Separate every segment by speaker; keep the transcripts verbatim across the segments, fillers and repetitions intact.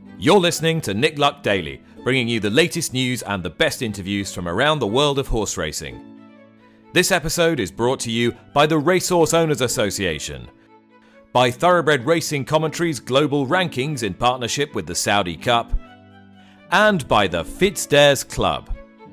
Speaker 1: You're listening to Nick Luck Daily, bringing you the latest news and the best interviews from around the world of horse racing. This episode is brought to you by the Racehorse Owners Association, by Thoroughbred Racing Commentary's global rankings in partnership with the Saudi Cup, and by the FitzDares Club.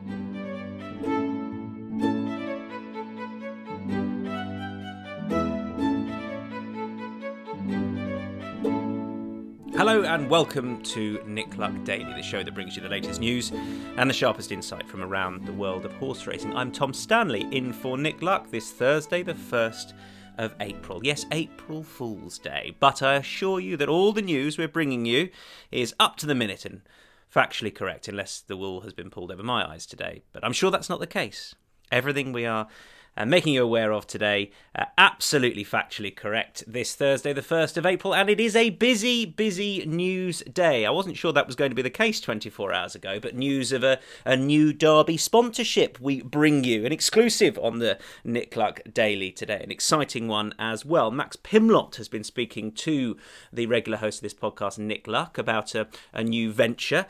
Speaker 2: Hello and welcome to Nick Luck Daily, the show that brings you the latest news and the sharpest insight from around the world of horse racing. I'm Tom Stanley, in for Nick Luck this Thursday, the first of April. Yes, April Fool's Day, but I assure you that all the news we're bringing you is up to the minute and factually correct, unless the wool has been pulled over my eyes today. But I'm sure that's not the case. Everything we are uh, making you aware of today, uh, absolutely factually correct this Thursday, the first of April, and it is a busy, busy news day. I wasn't sure that was going to be the case twenty-four hours ago, but news of a, a new Derby sponsorship we bring you, an exclusive on the Nick Luck Daily today, an exciting one as well. Max Pimlott has been speaking to the regular host of this podcast, Nick Luck, about a, a new venture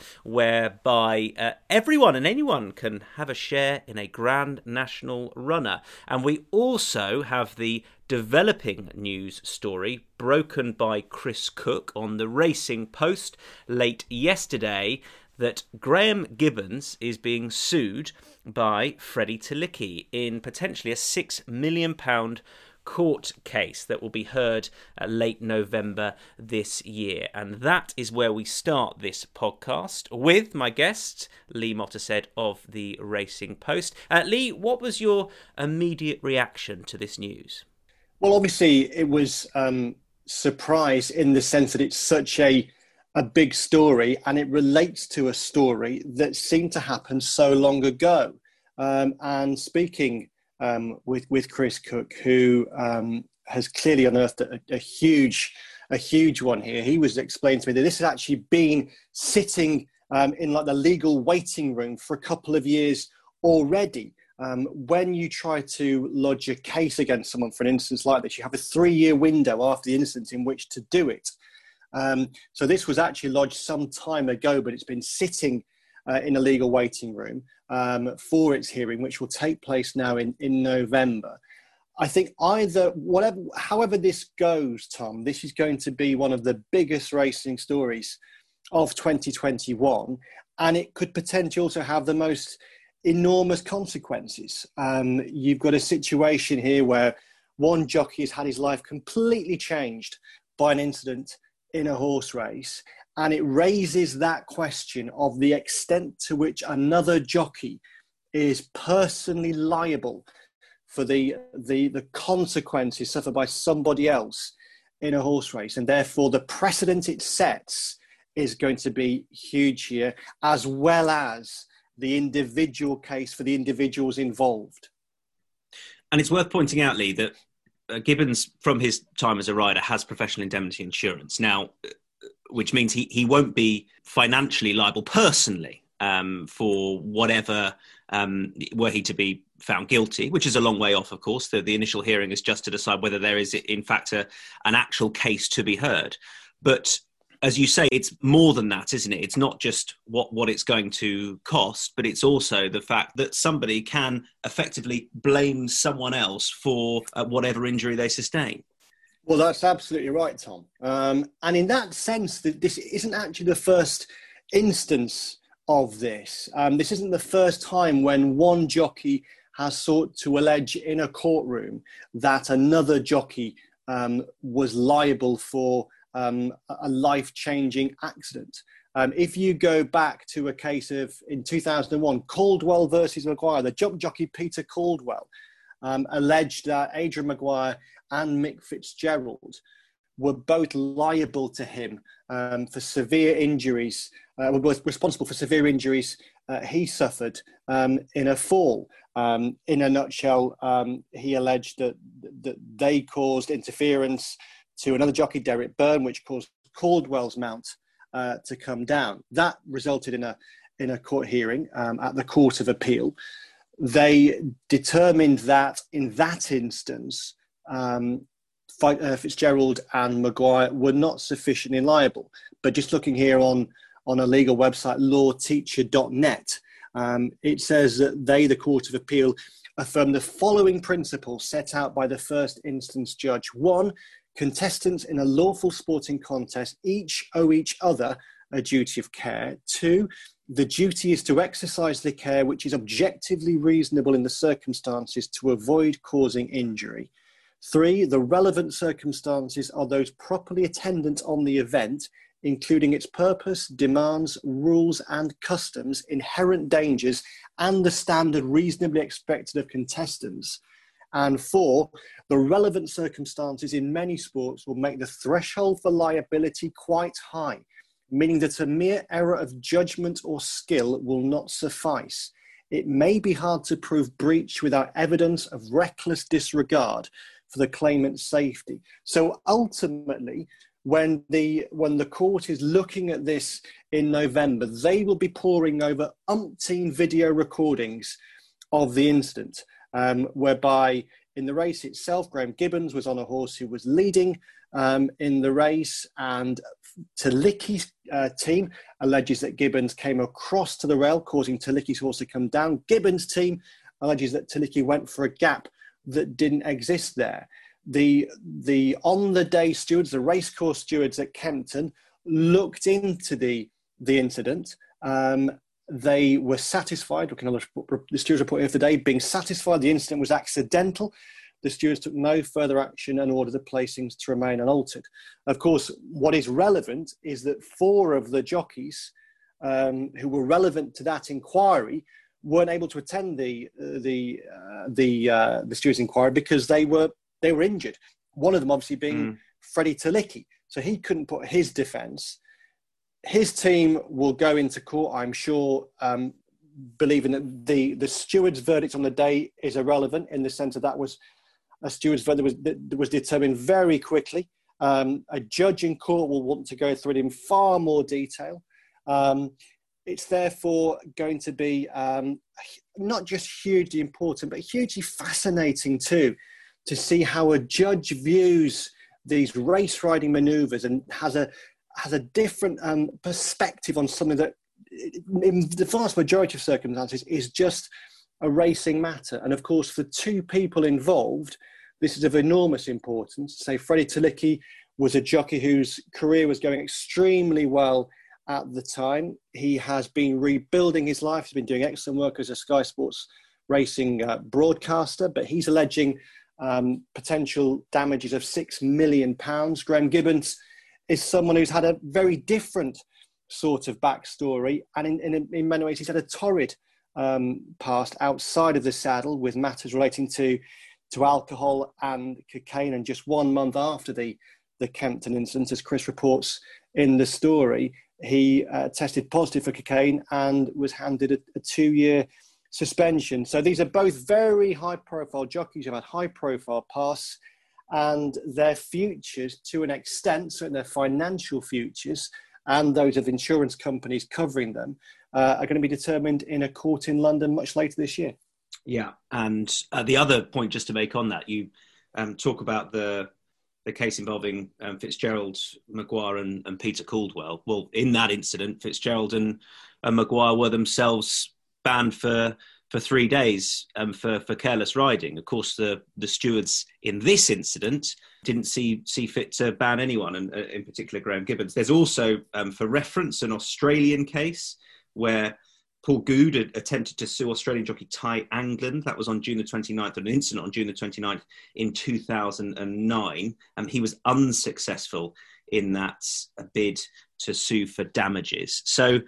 Speaker 2: whereby uh, everyone and anyone can have a share in a Grand National runner. And we also have the developing news story broken by Chris Cook on the Racing Post late yesterday that Graham Gibbons is being sued by Freddie Talicki in potentially a six million pounds court case that will be heard uh, late November this year. And that is where we start this podcast with my guest, Lee Mottershead of the Racing Post. Uh, Lee, what was your immediate reaction to this news?
Speaker 3: Well, obviously it was um, surprise in the sense that it's such a, a big story and it relates to a story that seemed to happen so long ago. Um, and speaking Um, with with Chris Cook, who um, has clearly unearthed a, a huge a huge one here. He was explaining to me that this has actually been sitting um, in like the legal waiting room for a couple of years already. Um, when you try to lodge a case against someone for an instance like this, you have a three-year window after the instance in which to do it. Um, so this was actually lodged some time ago, but it's been sitting Uh, in a legal waiting room um, for its hearing, which will take place now in, in November. I think either, whatever, however this goes, Tom, this is going to be one of the biggest racing stories of twenty twenty-one, and it could potentially also have the most enormous consequences. Um, you've got a situation here where one jockey has had his life completely changed by an incident in a horse race. And it raises that question of the extent to which another jockey is personally liable for the, the, the consequences suffered by somebody else in a horse race. And therefore, the precedent it sets is going to be huge here, as well as the individual case for the individuals involved.
Speaker 2: And it's worth pointing out, Lee, that uh, Gibbons, from his time as a rider, has professional indemnity insurance. Now, which means he, he won't be financially liable personally um, for whatever, um, were he to be found guilty, which is a long way off, of course. The, the initial hearing is just to decide whether there is, in fact, a, an actual case to be heard. But as you say, it's more than that, isn't it? It's not just what, what it's going to cost, but it's also the fact that somebody can effectively blame someone else for uh, whatever injury they sustain.
Speaker 3: Well, that's absolutely right, Tom. Um, and in that sense, this isn't actually the first instance of this. Um, this isn't the first time when one jockey has sought to allege in a courtroom that another jockey um, was liable for um, a life-changing accident. Um, if you go back to a case of, in two thousand one, Caldwell versus Maguire, the jump jockey Peter Caldwell um, alleged that Adrian Maguire and Mick Fitzgerald were both liable to him um, for severe injuries, uh, were both responsible for severe injuries uh, he suffered um, in a fall. Um, in a nutshell, um, he alleged that, that they caused interference to another jockey, Derek Byrne, which caused Caldwell's mount uh, to come down. That resulted in a in a court hearing um, at the Court of Appeal. They determined that in that instance, um, Fitzgerald and Maguire were not sufficiently liable. But just looking here on, on a legal website, law teacher dot net, um, it says that they, the Court of Appeal, affirm the following principles set out by the first instance judge. One, contestants in a lawful sporting contest each owe each other a duty of care. Two, the duty is to exercise the care which is objectively reasonable in the circumstances to avoid causing injury. Three, the relevant circumstances are those properly attendant on the event, including its purpose, demands, rules and customs, inherent dangers, and the standard reasonably expected of contestants. And four, the relevant circumstances in many sports will make the threshold for liability quite high, meaning that a mere error of judgment or skill will not suffice. It may be hard to prove breach without evidence of reckless disregard for the claimant's safety. So ultimately, when the when the court is looking at this in November, they will be poring over umpteen video recordings of the incident, um, whereby in the race itself, Graham Gibbons was on a horse who was leading um, in the race, and Talicki's uh, team alleges that Gibbons came across to the rail, causing Talicki's horse to come down. Gibbons' team alleges that Talicki went for a gap that didn't exist there. The, the on-the-day stewards, the racecourse stewards at Kempton, looked into the, the incident. Um, they were satisfied, looking at the stewards report of the day, being satisfied the incident was accidental. The stewards took no further action and ordered the placings to remain unaltered. Of course, what is relevant is that four of the jockeys um, who were relevant to that inquiry weren't able to attend the uh, the uh, the uh, the stewards' inquiry because they were they were injured. One of them obviously being mm. Freddie Talicki, so he couldn't put his defence. His team will go into court, I'm sure, um, believing that the the steward's verdict on the day is irrelevant in the sense that that was a steward's verdict that was that was determined very quickly. Um, a judge in court will want to go through it in far more detail. Um, It's therefore going to be um, not just hugely important, but hugely fascinating too, to see how a judge views these race riding manoeuvres and has a has a different um, perspective on something that, in the vast majority of circumstances, is just a racing matter. And of course, for two people involved, this is of enormous importance. Say, Freddie Talicki was a jockey whose career was going extremely well at the time. He has been rebuilding his life. He's been doing excellent work as a Sky Sports racing uh, broadcaster, but he's alleging um, potential damages of six million pounds. Graham Gibbons is someone who's had a very different sort of backstory. And in, in, in many ways, he's had a torrid um, past outside of the saddle with matters relating to, to alcohol and cocaine. And just one month after the, the Kempton incident, as Chris reports in the story, he uh, tested positive for cocaine and was handed a, a two-year suspension. So these are both very high-profile jockeys who have had high-profile pasts, and their futures, to an extent, certainly their financial futures and those of insurance companies covering them, uh, are going to be determined in a court in London much later this year.
Speaker 2: Yeah, and uh, the other point just to make on that, you um, talk about the the case involving um, Fitzgerald, Maguire and, and Peter Caldwell. Well, in that incident, Fitzgerald and, and Maguire were themselves banned for for three days um, for, for careless riding. Of course, the, the stewards in this incident didn't see see fit to ban anyone, and uh, in particular Graham Gibbons. There's also, um, for reference, an Australian case where Paul Goode had attempted to sue Australian jockey Ty Angland. That was on June the twenty-ninth, an incident on June the twenty-ninth in two thousand nine. And he was unsuccessful in that bid to sue for damages. So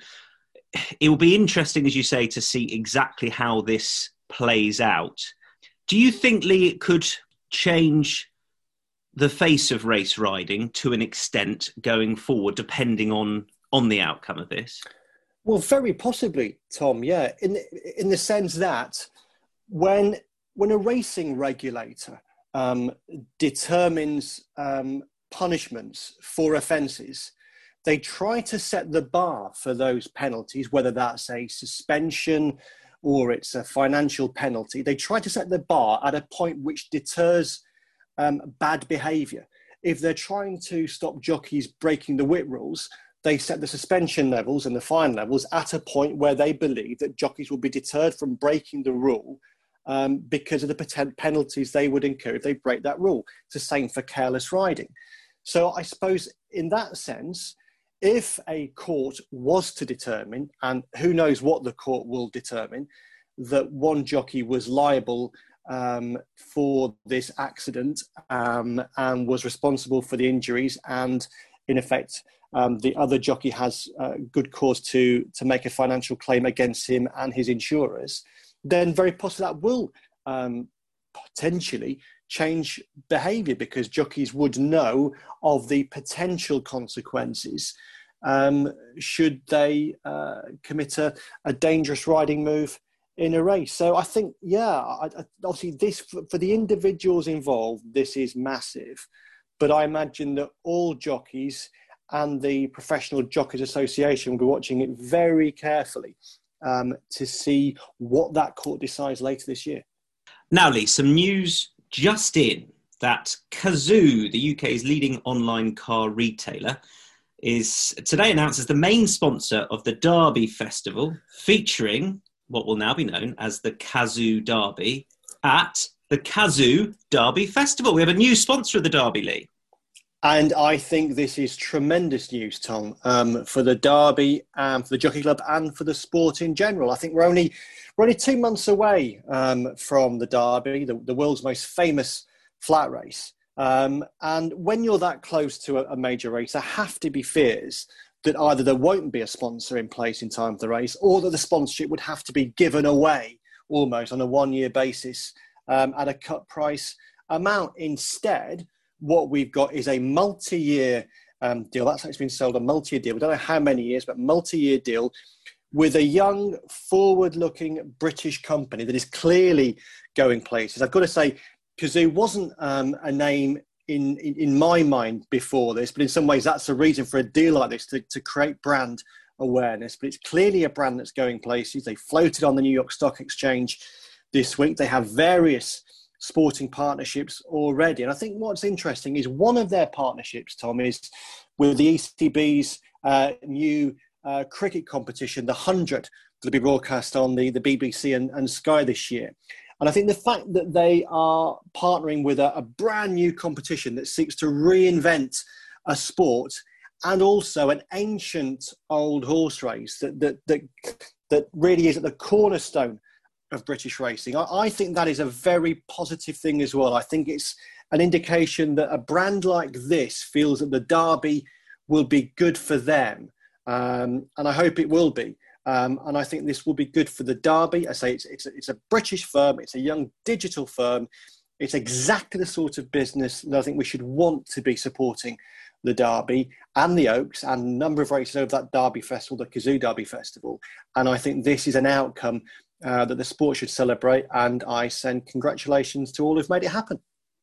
Speaker 2: it will be interesting, as you say, to see exactly how this plays out. Do you think, Lee, it could change the face of race riding to an extent going forward, depending on, on the outcome of this?
Speaker 3: Well, very possibly, Tom, yeah, in in the sense that when when a racing regulator um, determines um, punishments for offences, they try to set the bar for those penalties, whether that's a suspension or it's a financial penalty. They try to set the bar at a point which deters um, bad behaviour. if they're trying to stop jockeys breaking the whip rules, they set the suspension levels and the fine levels at a point where they believe that jockeys will be deterred from breaking the rule um, because of the potent penalties they would incur if they break that rule. It's the same for careless riding. So I suppose in that sense, if a court was to determine, and who knows what the court will determine, that one jockey was liable um, for this accident um, and was responsible for the injuries, and in effect, um, the other jockey has uh, good cause to, to make a financial claim against him and his insurers, then very possibly that will um, potentially change behaviour, because jockeys would know of the potential consequences um, should they uh, commit a, a dangerous riding move in a race. So I think, yeah, I, I, obviously this, for, for the individuals involved, this is massive. But I imagine that all jockeys and the Professional Jockeys Association will be watching it very carefully um, to see what that court decides later this year.
Speaker 2: Now, Lee, some news just in that Cazoo, the U K's leading online car retailer, is today announced as the main sponsor of the Derby Festival, featuring what will now be known as the Cazoo Derby at the Cazoo Derby Festival. We have a new sponsor of the Derby, Lee.
Speaker 3: And I think this is tremendous news, Tom, um, for the Derby, um, for the Jockey Club, and for the sport in general. I think we're only we're only two months away um, from the Derby, the, the world's most famous flat race. Um, and when you're that close to a, a major race, there have to be fears that either there won't be a sponsor in place in time for the race, or that the sponsorship would have to be given away almost on a one-year basis um, at a cut price amount. Instead, what we've got is a multi-year um, deal. That's actually been sold, a multi-year deal. We don't know how many years, but multi-year deal with a young, forward-looking British company that is clearly going places. I've got to say, Cazoo wasn't um, a name in, in, in my mind before this, but in some ways that's a reason for a deal like this, to, to create brand awareness. But it's clearly a brand that's going places. They floated on the New York Stock Exchange this week. They have various sporting partnerships already. And I think what's interesting is one of their partnerships, Tom, is with the E C B's uh, new uh, cricket competition, the hundred, that'll be broadcast on the, the B B C and, and Sky this year. And I think the fact that they are partnering with a, a brand new competition that seeks to reinvent a sport, and also an ancient old horse race that that that, that really is at the cornerstone of British racing, I, I think that is a very positive thing as well. I think it's an indication that a brand like this feels that the Derby will be good for them. Um, and I hope it will be. Um, and I think this will be good for the Derby. I say it's, it's, a, it's a British firm. It's a young digital firm. It's exactly the sort of business that I think we should want to be supporting the Derby and the Oaks and a number of races over that Derby Festival, the Cazoo Derby Festival. And I think this is an outcome Uh, that the sport should celebrate, and I send congratulations to all who've made it happen.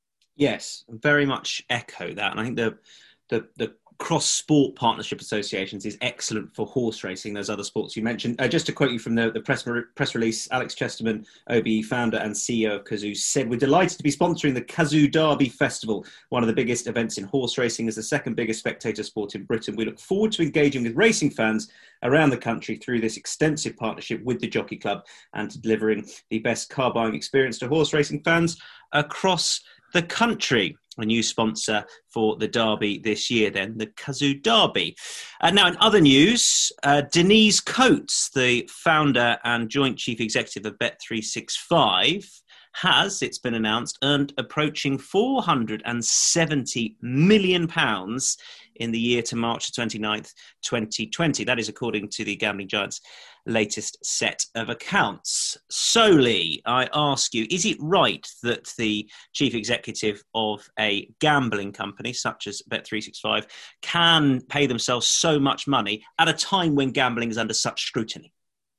Speaker 2: Yes, very much echo that, and I think the the, the cross-sport partnership associations is excellent for horse racing, those other sports you mentioned. Uh, just to quote you from the, the press, press release, Alex Chesterman, O B E founder and C E O of Cazoo, said, "We're delighted to be sponsoring the Cazoo Derby Festival, one of the biggest events in horse racing, as the second biggest spectator sport in Britain. We look forward to engaging with racing fans around the country through this extensive partnership with the Jockey Club, and to delivering the best car buying experience to horse racing fans across the country." A new sponsor for the Derby this year, then, the Cazoo Derby. Uh, now, in other news, uh, Denise Coates, the founder and joint chief executive of Bet three sixty-five, has, it's been announced, earned approaching four hundred seventy million pounds in the year to March twenty-ninth, twenty twenty. That is according to the Gambling Giant's latest set of accounts. So, Lee, I ask you, is it right that the chief executive of a gambling company such as Bet three sixty-five can pay themselves so much money at a time when gambling is under such scrutiny?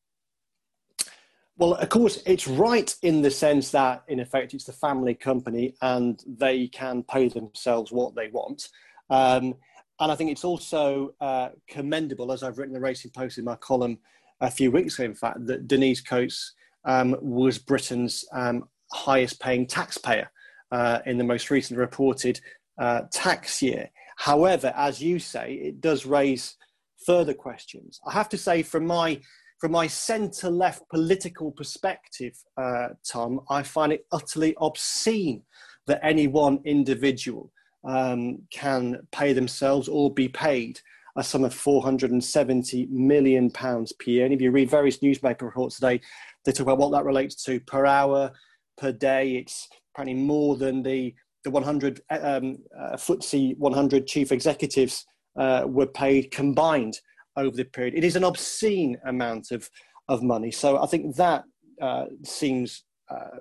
Speaker 3: Well, of course, it's right in the sense that, in effect, it's the family company and they can pay themselves what they want. Um, and I think it's also uh, commendable, as I've written in the Racing Post in my column a few weeks ago, in fact, that Denise Coates um, was Britain's um, highest paying taxpayer uh, in the most recent reported uh, tax year. However, as you say, it does raise further questions. I have to say, from my from my centre-left political perspective, uh, Tom, I find it utterly obscene that any one individual um, can pay themselves or be paid a sum of four hundred seventy million pounds per year. And if you read various newspaper reports today, they talk about what that relates to per hour, per day. It's apparently more than the, the one hundred um, uh, F T S E one hundred chief executives uh, were paid combined over the period. It is an obscene amount of, of money. So I think that uh, seems uh,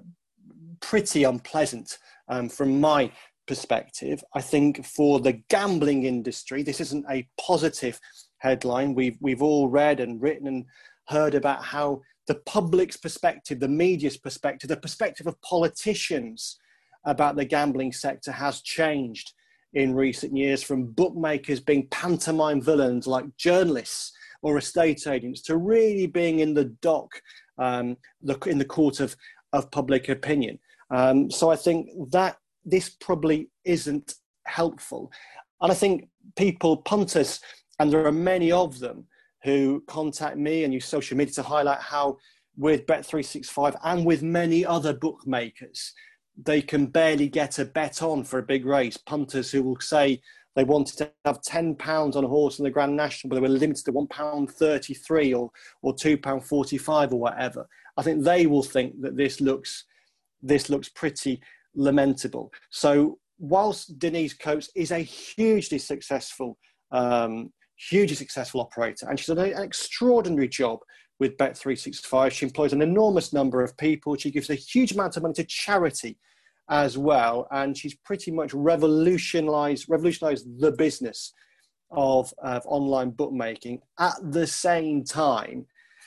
Speaker 3: pretty unpleasant um, from my perspective. I think for the gambling industry, this isn't a positive headline. We've, we've all read and written and heard about how the public's perspective, the media's perspective, the perspective of politicians about the gambling sector has changed in recent years, from bookmakers being pantomime villains like journalists or estate agents to really being in the dock, um, in the court of, of public opinion. Um, so I think that this probably isn't helpful. And I think people, punters, and there are many of them, who contact me and use social media to highlight how with Bet three sixty-five and with many other bookmakers, they can barely get a bet on for a big race. Punters who will say they wanted to have ten pounds on a horse in the Grand National, but they were limited to one pound thirty-three or, or two pounds forty-five or whatever. I think they will think that this looks, this looks pretty lamentable. So whilst Denise Coates is a hugely successful, um, hugely successful operator, and she's done an extraordinary job with Bet three sixty-five, she employs an enormous number of people. She gives a huge amount of money to charity as well, and she's pretty much revolutionized revolutionized the business of, of online bookmaking. At the same time,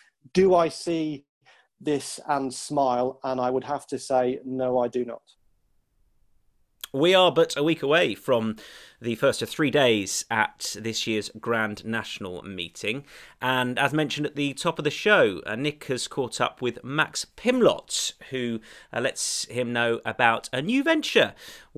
Speaker 3: do I see this and smile? And I would have to say, no, I do not.
Speaker 2: We are but a week away from the first of three days at this year's Grand National meeting. And as mentioned at the top of the show, uh, Nick has caught up with Max Pimlott, who uh, lets him know about a new venture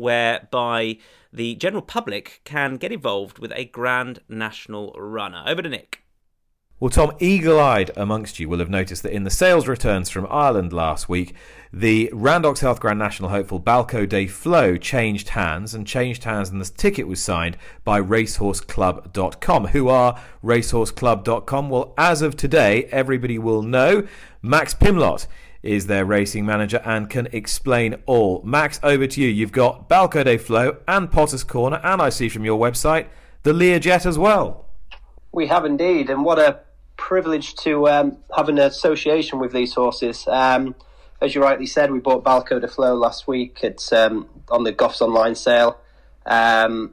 Speaker 2: whereby the general public can get involved with a Grand National runner. Over to Nick.
Speaker 1: Well, Tom, eagle-eyed amongst you will have noticed that in the sales returns from Ireland last week, the Randox Health Grand National hopeful Balco Des Flos changed hands and changed hands and the ticket was signed by racehorse club dot com. Who are racehorse club dot com? Well, as of today, everybody will know Max Pimlott is their racing manager and can explain all. Max, over to you. You've got Balco Des Flos and Potter's Corner, and I see from your website, the Learjet as well.
Speaker 4: We have indeed, and what a privilege to um, have an association with these horses. Um, as you rightly said, we bought Balco Des Flos last week. It's um, on the Goffs online sale, um,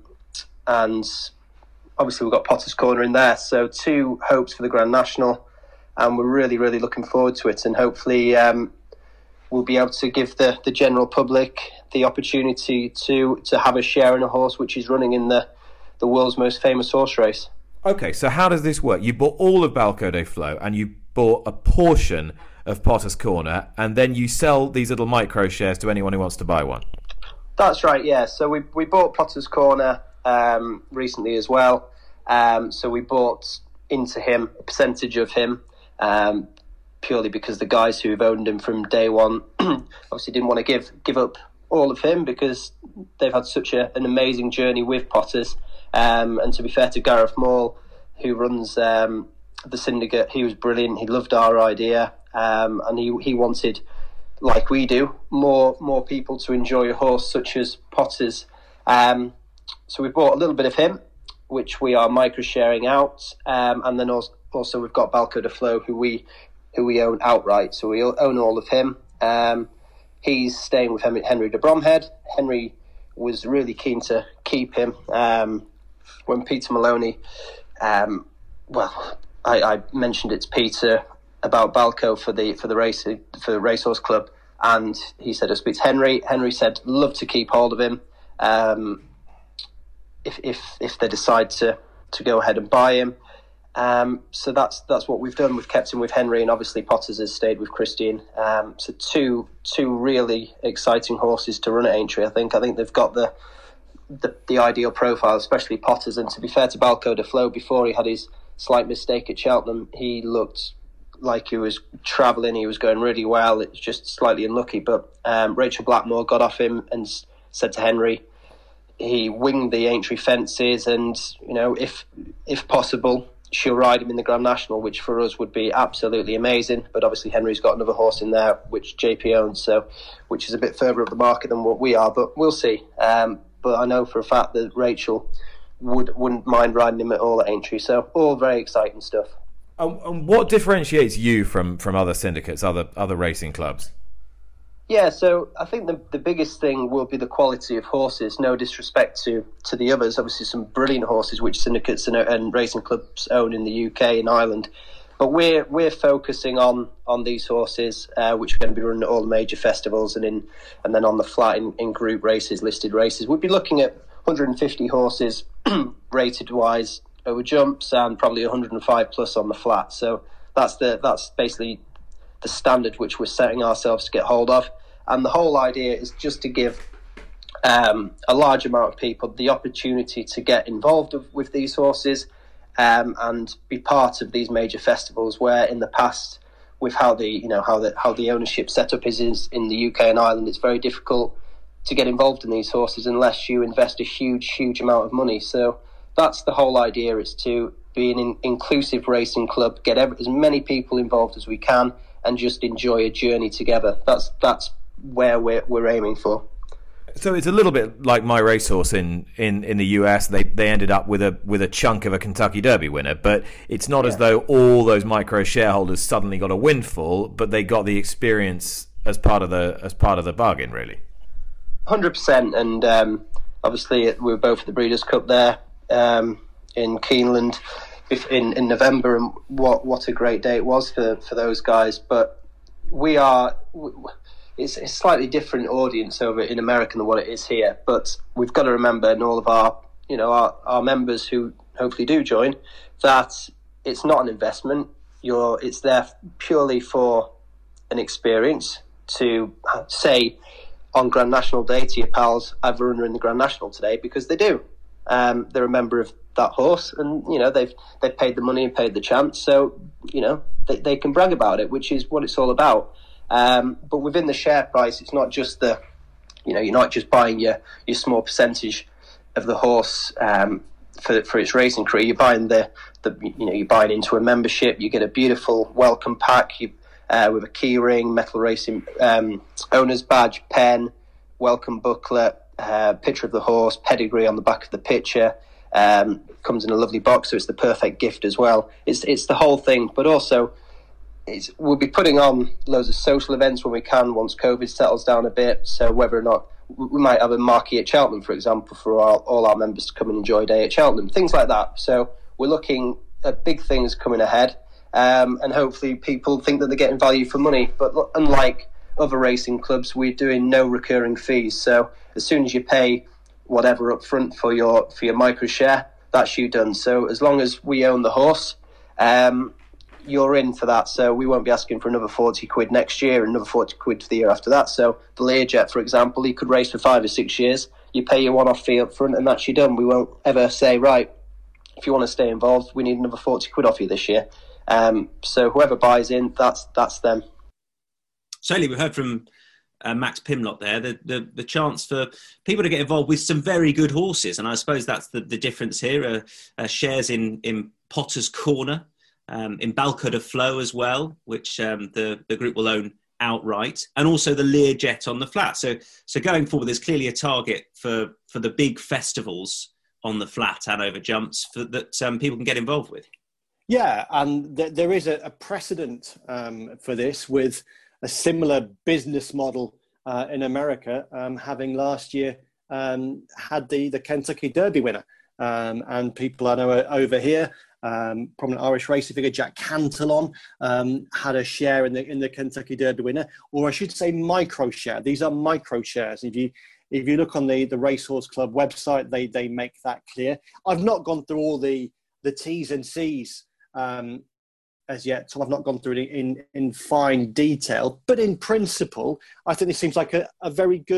Speaker 4: and obviously we've got Potter's Corner in there. So two hopes for the Grand National, and we're really, really looking forward to it. And hopefully um, we'll be able to give the, the general public the opportunity to to have a share in a horse which is running in the, the world's most famous horse race.
Speaker 1: Okay, so how does this work? You bought all of Balco Des Flos and you bought a portion of Potter's Corner, and then you sell these little micro shares to anyone who wants to buy one.
Speaker 4: That's right, yeah. So we we bought Potter's Corner um, recently as well. Um, so we bought into him, a percentage of him, um, purely because the guys who've owned him from day one obviously didn't want to give give up all of him because they've had such a, an amazing journey with Potters. Um, and to be fair to Gareth Maul, who runs um, the syndicate, he was brilliant. He loved our idea, um, and he he wanted, like we do, more more people to enjoy a horse such as Potters. Um, so we bought a little bit of him, which we are micro sharing out, um, and then also, also we've got Balco Des Flos, who we who we own outright. So we own all of him. Um, he's staying with Henry de Bromhead. Henry was really keen to keep him. Um, When Peter Maloney, um, well, I, I mentioned it to Peter about Balco for the for the race for the Racehorse Club, and he said, "I'll speak to Henry." Henry said, "Love to keep hold of him. Um, if if if they decide to to go ahead and buy him." Um, so that's that's what we've done. We've kept him with Henry, and obviously Potters has stayed with Christian. Um, so two two really exciting horses to run at Aintree. I think I think they've got the the, the ideal profile, especially Potters. And to be fair to Balco de Flo, before he had his slight mistake at Cheltenham, he looked like he was travelling, he was going really well. It was just slightly unlucky. But um, Rachel Blackmore got off him and s- said to Henry, he winged the Aintree fences, and you know, if if possible, she'll ride him in the Grand National, which for us would be absolutely amazing. But obviously Henry's got another horse in there, which J P owns, so which is a bit further up the market than what we are. But we'll see. Um, but I know for a fact that Rachel would wouldn't mind riding him at all at Aintree. So all very exciting stuff.
Speaker 1: And, and what differentiates you from, from other syndicates, other other racing clubs?
Speaker 4: Yeah, so I think the the biggest thing will be the quality of horses. No disrespect to, to the others. Obviously, some brilliant horses which syndicates and, and racing clubs own in the U K and Ireland. But we're we're focusing on on these horses, uh, which are going to be running at all the major festivals and in and then on the flat in, in group races, listed races. We'd be looking at one hundred fifty horses rated wise over jumps and probably one hundred five plus on the flat. So that's the that's basically the standard which we're setting ourselves to get hold of. And the whole idea is just to give um, a large amount of people the opportunity to get involved with, with these horses um, and be part of these major festivals. Where in the past, with how the you know how the how the ownership setup is, is in the U K and Ireland, it's very difficult to get involved in these horses unless you invest a huge, huge amount of money. So that's the whole idea, is to be an in- inclusive racing club, get every, as many people involved as we can, and just enjoy a journey together. That's that's where we're we're aiming for.
Speaker 1: So it's a little bit like My Racehorse in, in, in the U S. They they ended up with a with a chunk of a Kentucky Derby winner, but it's not yeah. as though all those micro shareholders suddenly got a windfall, but they got the experience as part of the as part of the bargain, really.
Speaker 4: one hundred percent, and um, obviously we were both at the Breeders' Cup there um, in Keeneland in, in November, and what what a great day it was for, for those guys. But we are it's a slightly different audience over in America than what it is here. But we've got to remember, and all of our you know our, our members who hopefully do join, that it's not an investment. You're it's there purely for an experience, to say on Grand National Day to your pals, I've run in the Grand National today, because they do. Um, they're a member of that horse, and you know they've they've paid the money and paid the chance, so you know they, they can brag about it, which is what it's all about. Um, but within the share price, it's not just the, you know, you're not just buying your, your small percentage of the horse um, for for its racing career. You're buying the the you know you're buying into a membership. You get a beautiful welcome pack. You Uh, with a key ring, metal racing um, owner's badge, pen, welcome booklet, uh, picture of the horse, pedigree on the back of the picture. Um, comes in a lovely box, so it's the perfect gift as well. It's it's the whole thing, but also it's, we'll be putting on loads of social events when we can, once COVID settles down a bit. So whether or not we might have a marquee at Cheltenham, for example, for all, all our members to come and enjoy a day at Cheltenham, things like that. So we're looking at big things coming ahead. Um, and hopefully people think that they're getting value for money. But unlike other racing clubs, we're doing no recurring fees. So as soon as you pay whatever up front for your for your micro share, that's you done. So as long as we own the horse, um, you're in for that. So we won't be asking for another forty quid next year and another forty quid for the year after that. So the Learjet, for example, he could race for five or six years. You pay your one-off fee up front and that's you done. We won't ever say, right, if you want to stay involved, we need another forty quid off you this year. Um, so whoever buys in, that's that's them.
Speaker 2: Certainly, we've heard from uh, Max Pimlott there, the, the the chance for people to get involved with some very good horses, and I suppose that's the, the difference here. Uh, uh, shares in, in Potter's Corner, um, in Balco de Flo as well, which um, the, the group will own outright, and also the Learjet on the flat. So so going forward, there's clearly a target for, for the big festivals on the flat and over jumps for, that um, people can get involved with.
Speaker 3: Yeah, and th- there is a, a precedent um, for this with a similar business model uh, in America, um, having last year um, had the, the Kentucky Derby winner. Um, and people I know over here, um, prominent Irish racing figure Jack Cantillon um, had a share in the in the Kentucky Derby winner, or I should say micro share. These are micro shares. If you if you look on the, the Racehorse Club website, they they make that clear. I've not gone through all the, the T's and C's Um, as yet, so I've not gone through it in, in fine detail, but in principle, I think this seems like a, a very good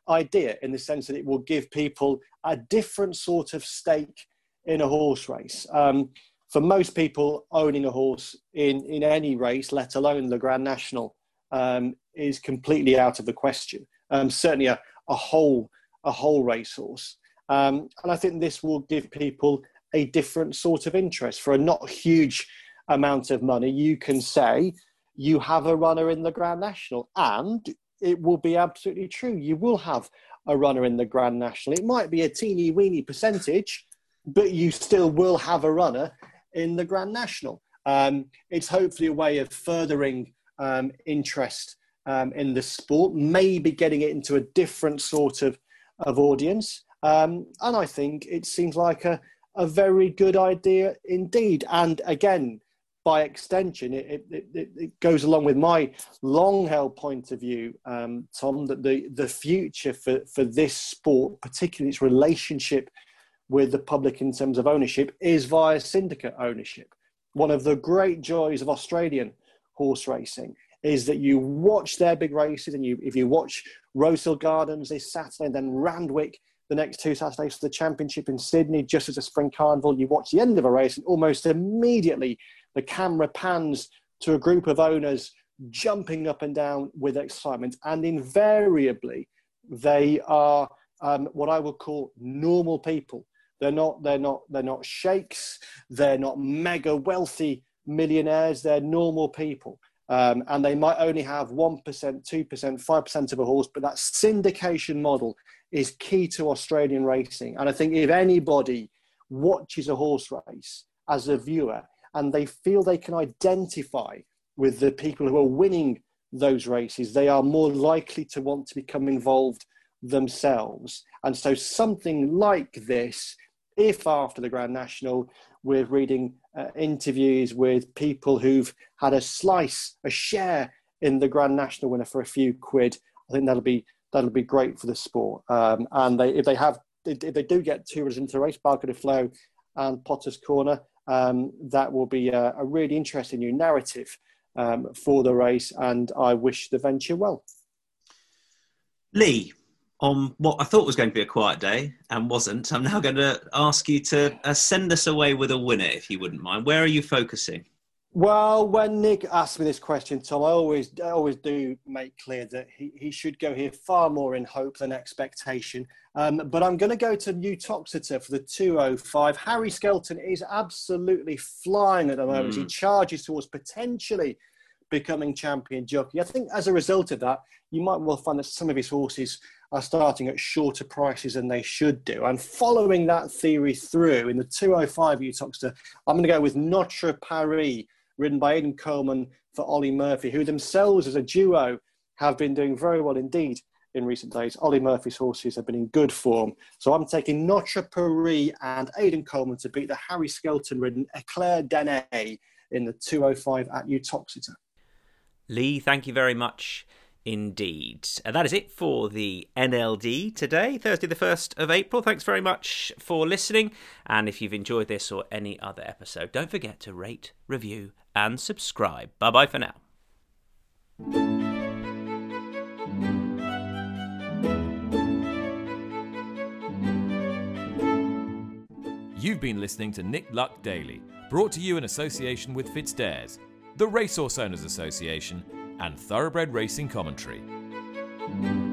Speaker 3: idea in the sense that it will give people a different sort of stake in a horse race. Um, for most people, owning a horse in, in any race, let alone the Grand National, um, is completely out of the question. Um, certainly a, a whole a whole racehorse. Um, and I think this will give people a different sort of interest. For a not huge amount of money, you can say you have a runner in the Grand National, and it will be absolutely true. You will have a runner in the Grand National. It might be a teeny weeny percentage, but you still will have a runner in the Grand National. Um, it's hopefully a way of furthering um, interest um, in the sport, maybe getting it into a different sort of, of audience. Um, and I think it seems like a, a very good idea indeed. And again, by extension, it, it, it, it goes along with my long-held point of view, um, Tom, that the, the future for, for this sport, particularly its relationship with the public in terms of ownership, is via syndicate ownership. One of the great joys of Australian horse racing is that you watch their big races, and you if you watch Rosehill Gardens this Saturday and then Randwick the next two Saturdays for the championship in Sydney, just as a spring carnival, you watch the end of a race and almost immediately the camera pans to a group of owners jumping up and down with excitement. And invariably, they are um, what I would call normal people. They're not, they're not, they're not sheikhs. They're not mega wealthy millionaires. They're normal people. Um, and they might only have one percent, two percent, five percent of a horse, but that syndication model is key to Australian racing. And I think if anybody watches a horse race as a viewer and they feel they can identify with the people who are winning those races, they are more likely to want to become involved themselves. And so something like this, if after the Grand National we're reading uh, interviews with people who've had a slice, a share in the Grand National winner for a few quid, I think that'll be that'll be great for the sport. Um, and they, if they have, if they do get two runners into the race, Barca de Flow and Potter's Corner, um, that will be a, a really interesting new narrative um, for the race. And I wish the venture well.
Speaker 5: Lee, on what I thought was going to be a quiet day and wasn't, I'm now going to ask you to uh, send us away with a winner, if you wouldn't mind. Where are you focusing?
Speaker 3: Well, when Nick asked me this question, Tom, I always I always do make clear that he, he should go here far more in hope than expectation. Um, but I'm going to go to Uttoxeter for the two oh five. Harry Skelton is absolutely flying at the moment. Mm. He charges towards potentially becoming champion jockey. I think as a result of that, you might well find that some of his horses are starting at shorter prices than they should do. And following that theory through in the two oh five Uttoxeter, I'm going to go with Notre Paris, ridden by Aidan Coleman for Ollie Murphy, who themselves as a duo have been doing very well indeed in recent days. Ollie Murphy's horses have been in good form. So I'm taking Notre Paris and Aidan Coleman to beat the Harry Skelton ridden Eclair Dene in the two oh five at Uttoxeter.
Speaker 2: Lee, thank you very much indeed. And that is it for the N L D today, Thursday the first of April. Thanks very much for listening. And if you've enjoyed this or any other episode, don't forget to rate, review and subscribe. Bye-bye for now.
Speaker 1: You've been listening to Nick Luck Daily, brought to you in association with FitzDares, the Racehorse Owners Association, and Thoroughbred Racing Commentary.